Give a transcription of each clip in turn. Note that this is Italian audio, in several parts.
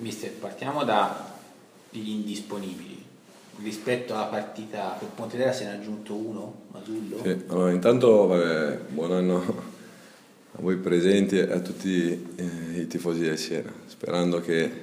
Mister, partiamo dagli indisponibili. Rispetto alla partita per Pontedera se ne è aggiunto uno, Masullo. Sì, allora intanto buon anno a voi presenti e a tutti i tifosi del Siena, sperando che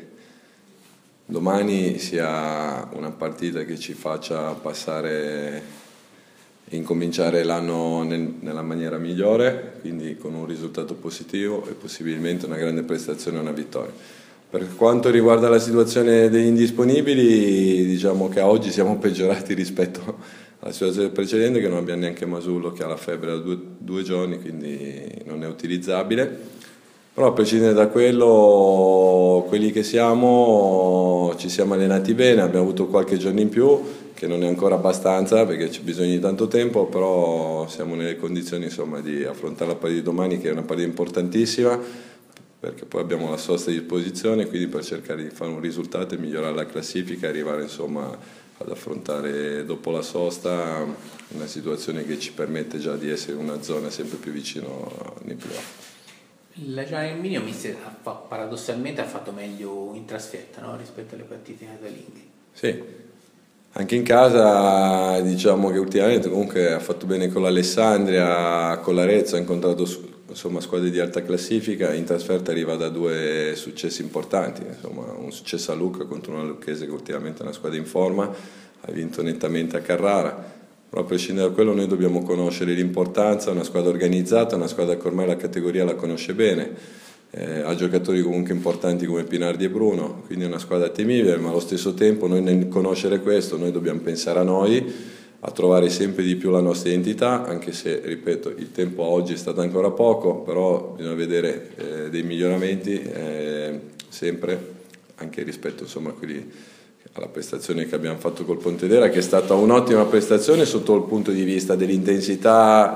domani sia una partita che ci faccia passare e incominciare l'anno nella maniera migliore, quindi con un risultato positivo e possibilmente una grande prestazione e una vittoria. Per quanto riguarda la situazione degli indisponibili, diciamo che a oggi siamo peggiorati rispetto alla situazione precedente, che non abbiamo neanche Masullo che ha la febbre da due giorni, quindi non è utilizzabile. Però a prescindere da quello, quelli che siamo, ci siamo allenati bene, abbiamo avuto qualche giorno in più, che non è ancora abbastanza perché c'è bisogno di tanto tempo, però siamo nelle condizioni insomma, di affrontare la partita di domani, che è una partita importantissima, perché poi abbiamo la sosta di posizione, quindi per cercare di fare un risultato e migliorare la classifica e arrivare insomma, ad affrontare dopo la sosta una situazione che ci permette già di essere in una zona sempre più vicino nei playoff. La Giovanni Erminio, mister, paradossalmente ha fatto meglio in trasferta, no? Rispetto alle partite casalinghe. Sì, anche in casa diciamo che ultimamente comunque ha fatto bene con l'Alessandria, con l'Arezzo, ha incontrato insomma, squadre di alta classifica, in trasferta arriva da due successi importanti, insomma, un successo a Lucca contro una lucchese che ultimamente è una squadra in forma, ha vinto nettamente a Carrara. Però a prescindere da quello noi dobbiamo conoscere l'importanza, una squadra organizzata, una squadra che ormai la categoria la conosce bene, ha giocatori comunque importanti come Pinardi e Bruno, quindi è una squadra temibile, ma allo stesso tempo noi nel conoscere questo noi dobbiamo pensare a noi, a trovare sempre di più la nostra identità, anche se, ripeto, il tempo oggi è stato ancora poco, però bisogna vedere dei miglioramenti sempre, anche rispetto insomma, a quelli alla prestazione che abbiamo fatto col Pontedera, che è stata un'ottima prestazione sotto il punto di vista dell'intensità,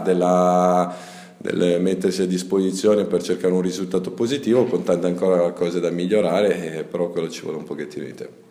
del mettersi a disposizione per cercare un risultato positivo, con tante ancora cose da migliorare, però quello ci vuole un pochettino di tempo.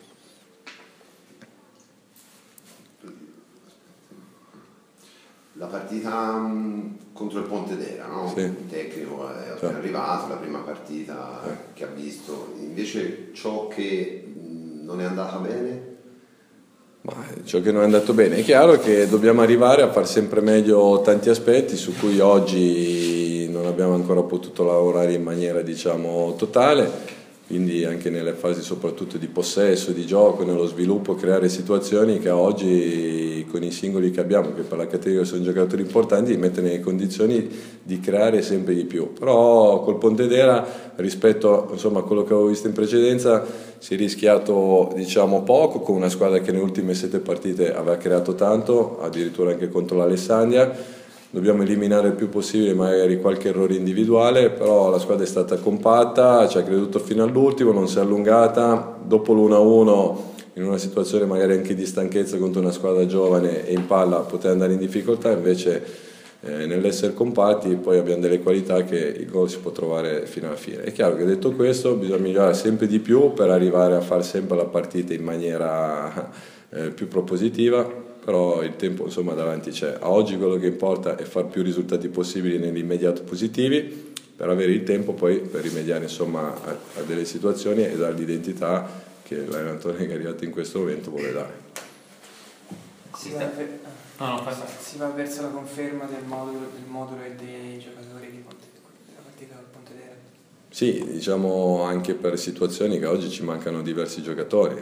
La partita contro il Pontedera, no? Sì. Il tecnico è appena arrivato, la prima partita che ha visto, invece ciò che non è andata bene? Ma ciò che non è andato bene è chiaro che dobbiamo arrivare a far sempre meglio tanti aspetti su cui oggi non abbiamo ancora potuto lavorare in maniera diciamo totale, quindi anche nelle fasi soprattutto di possesso, di gioco, nello sviluppo, creare situazioni che oggi con i singoli che abbiamo, che per la categoria sono giocatori importanti, di mettere nelle condizioni di creare sempre di più. Però col Pontedera rispetto insomma, a quello che avevo visto in precedenza si è rischiato diciamo poco, con una squadra che nelle ultime 7 partite aveva creato tanto, addirittura anche contro l'Alessandria. Dobbiamo eliminare il più possibile magari qualche errore individuale, però la squadra è stata compatta, ci ha creduto fino all'ultimo, non si è allungata. Dopo l'1-1, in una situazione magari anche di stanchezza contro una squadra giovane e in palla poteva andare in difficoltà, invece nell'essere compatti poi abbiamo delle qualità che il gol si può trovare fino alla fine. È chiaro che detto questo bisogna migliorare sempre di più per arrivare a fare sempre la partita in maniera più propositiva, però il tempo insomma davanti c'è. A oggi quello che importa è far più risultati possibili nell'immediato positivi, per avere il tempo poi per rimediare insomma a delle situazioni e dare l'identità che l'allenatore che è arrivato in questo momento vuole dare. Si va verso la conferma del modulo e dei giocatori della partita del Pontedera? Sì, diciamo anche per situazioni che oggi ci mancano diversi giocatori,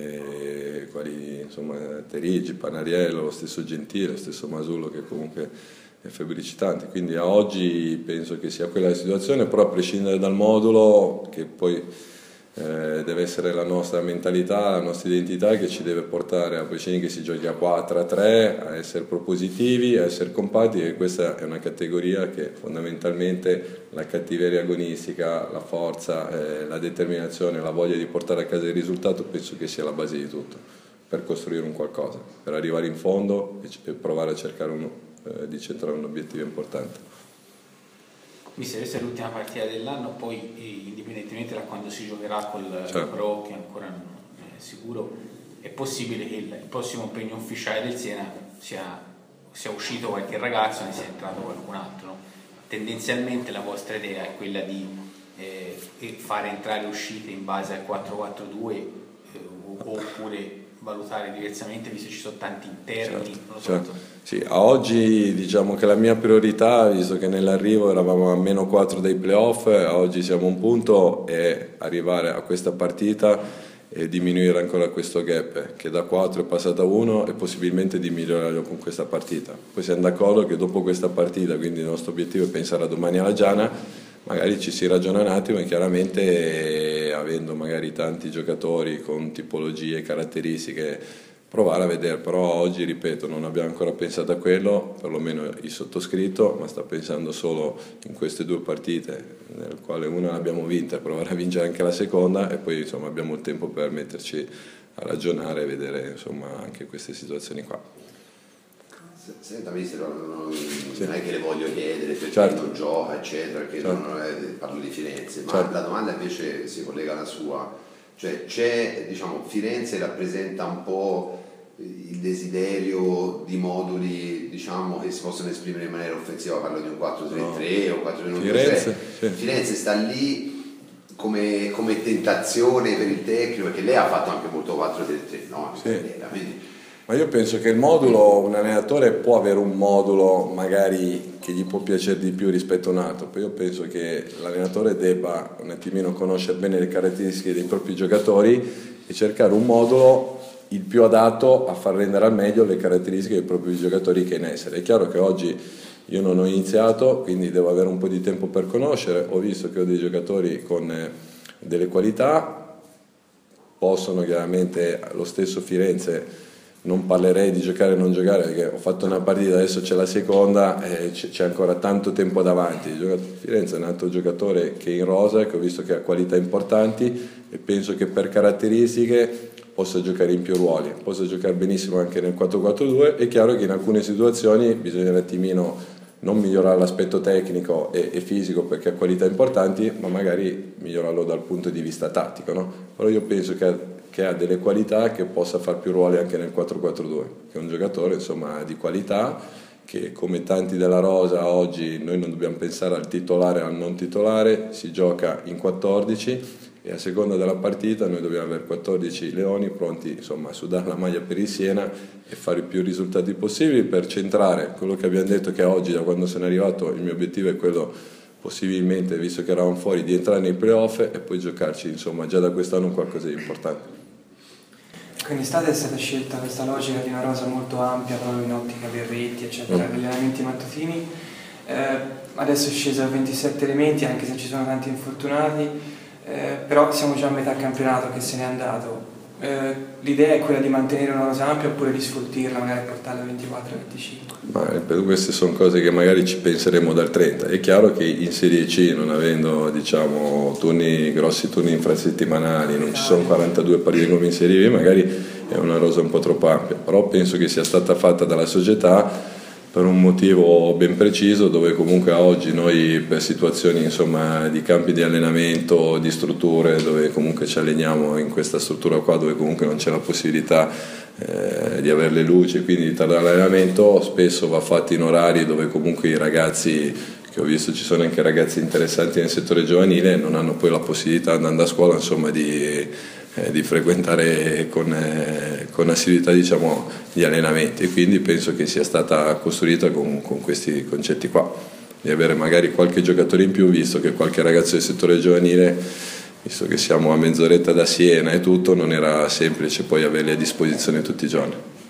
quali insomma Terigi, Panariello, lo stesso Gentile, lo stesso Masullo che comunque è febbricitante, quindi a oggi penso che sia quella la situazione, però a prescindere dal modulo che poi deve essere la nostra mentalità, la nostra identità che ci deve portare, a prescindere che si giochi a 4, a 3, a essere propositivi, a essere compatti, e questa è una categoria che fondamentalmente la cattiveria agonistica, la forza, la determinazione, la voglia di portare a casa il risultato penso che sia la base di tutto per costruire un qualcosa, per arrivare in fondo e provare a cercare di centrare un obiettivo importante. Mister, questa è l'ultima partita dell'anno, poi indipendentemente da quando si giocherà col Pro, che ancora non è sicuro, è possibile che il prossimo impegno ufficiale del Siena sia uscito qualche ragazzo e ne sia entrato qualcun altro, no? Tendenzialmente la vostra idea è quella di e fare entrare e uscite in base al 4-4-2 oppure valutare diversamente visto che ci sono tanti interni. Certo. Sì, a oggi diciamo che la mia priorità, visto che nell'arrivo eravamo a -4 dai playoff, a oggi siamo a un punto, è arrivare a questa partita e diminuire ancora questo gap che da 4 è passato a 1 e possibilmente di migliorarlo con questa partita. Poi siamo d'accordo che dopo questa partita, quindi il nostro obiettivo è pensare a domani alla Giana, magari ci si ragiona un attimo e chiaramente avendo magari tanti giocatori con tipologie e caratteristiche provare a vedere, però oggi ripeto non abbiamo ancora pensato a quello, perlomeno il sottoscritto, ma sta pensando solo in queste 2 partite, nel quale una l'abbiamo vinta e provare a vincere anche la seconda e poi insomma abbiamo il tempo per metterci a ragionare e vedere insomma anche queste situazioni qua. Senta mister, non è che le voglio chiedere perché certo. non gioca eccetera, perché parlo di Firenze, ma certo. La domanda invece si collega alla sua, cioè c'è, diciamo, Firenze rappresenta un po' il desiderio di moduli, diciamo, che si possono esprimere in maniera offensiva, parlo di un 4-3-3 o 4-1-2-3. Firenze sta lì come tentazione per il tecnico, perché lei ha fatto anche molto 4-3-3, no? Sì. Ma io penso che il modulo, un allenatore può avere un modulo magari che gli può piacere di più rispetto a un altro, poi io penso che l'allenatore debba un attimino conoscere bene le caratteristiche dei propri giocatori e cercare un modulo il più adatto a far rendere al meglio le caratteristiche dei propri giocatori che in essere. È chiaro che oggi io non ho iniziato, quindi devo avere un po' di tempo per conoscere, ho visto che ho dei giocatori con delle qualità, possono chiaramente lo stesso Firenze. Non parlerei di giocare e non giocare perché ho fatto una partita, adesso c'è la seconda e c'è ancora tanto tempo davanti. Firenze è un altro giocatore che è in rosa, che ho visto che ha qualità importanti e penso che per caratteristiche possa giocare in più ruoli, possa giocare benissimo anche nel 4-4-2. È chiaro che in alcune situazioni bisogna un attimino non migliorare l'aspetto tecnico e fisico perché ha qualità importanti, ma magari migliorarlo dal punto di vista tattico, no? Però io penso che ha delle qualità che possa fare più ruoli anche nel 4-4-2, che è un giocatore insomma di qualità che come tanti della rosa oggi noi non dobbiamo pensare al titolare e al non titolare, si gioca in 14 e a seconda della partita noi dobbiamo avere 14 leoni pronti insomma a sudare la maglia per il Siena e fare i più risultati possibili per centrare quello che abbiamo detto, che oggi da quando sono arrivato il mio obiettivo è quello possibilmente, visto che eravamo fuori, di entrare nei playoff e poi giocarci insomma già da quest'anno qualcosa di importante. Quindi è stata scelta questa logica di una rosa molto ampia proprio in ottica Verretti eccetera, degli allenamenti mattutini, adesso è scesa a 27 elementi anche se ci sono tanti infortunati, però siamo già a metà campionato che se n'è andato. L'idea è quella di mantenere una rosa ampia oppure di sfoltirla, magari portarla a 24-25? Ma per queste sono cose che magari ci penseremo dal 30. È chiaro che in Serie C, non avendo diciamo grossi turni infrasettimanali, non ci sono 42 partite come in Serie B, magari è una rosa un po' troppo ampia, però penso che sia stata fatta dalla società per un motivo ben preciso, dove comunque a oggi noi per situazioni insomma di campi di allenamento, di strutture, dove comunque ci alleniamo in questa struttura qua dove comunque non c'è la possibilità di avere le luci, quindi di tardare l'allenamento, spesso va fatto in orari dove comunque i ragazzi, che ho visto ci sono anche ragazzi interessanti nel settore giovanile, non hanno poi la possibilità andando a scuola insomma di frequentare con assiduità diciamo gli allenamenti, e quindi penso che sia stata costruita con questi concetti qua, di avere magari qualche giocatore in più, visto che qualche ragazzo del settore giovanile, visto che siamo a mezz'oretta da Siena e tutto, non era semplice poi averli a disposizione tutti i giorni.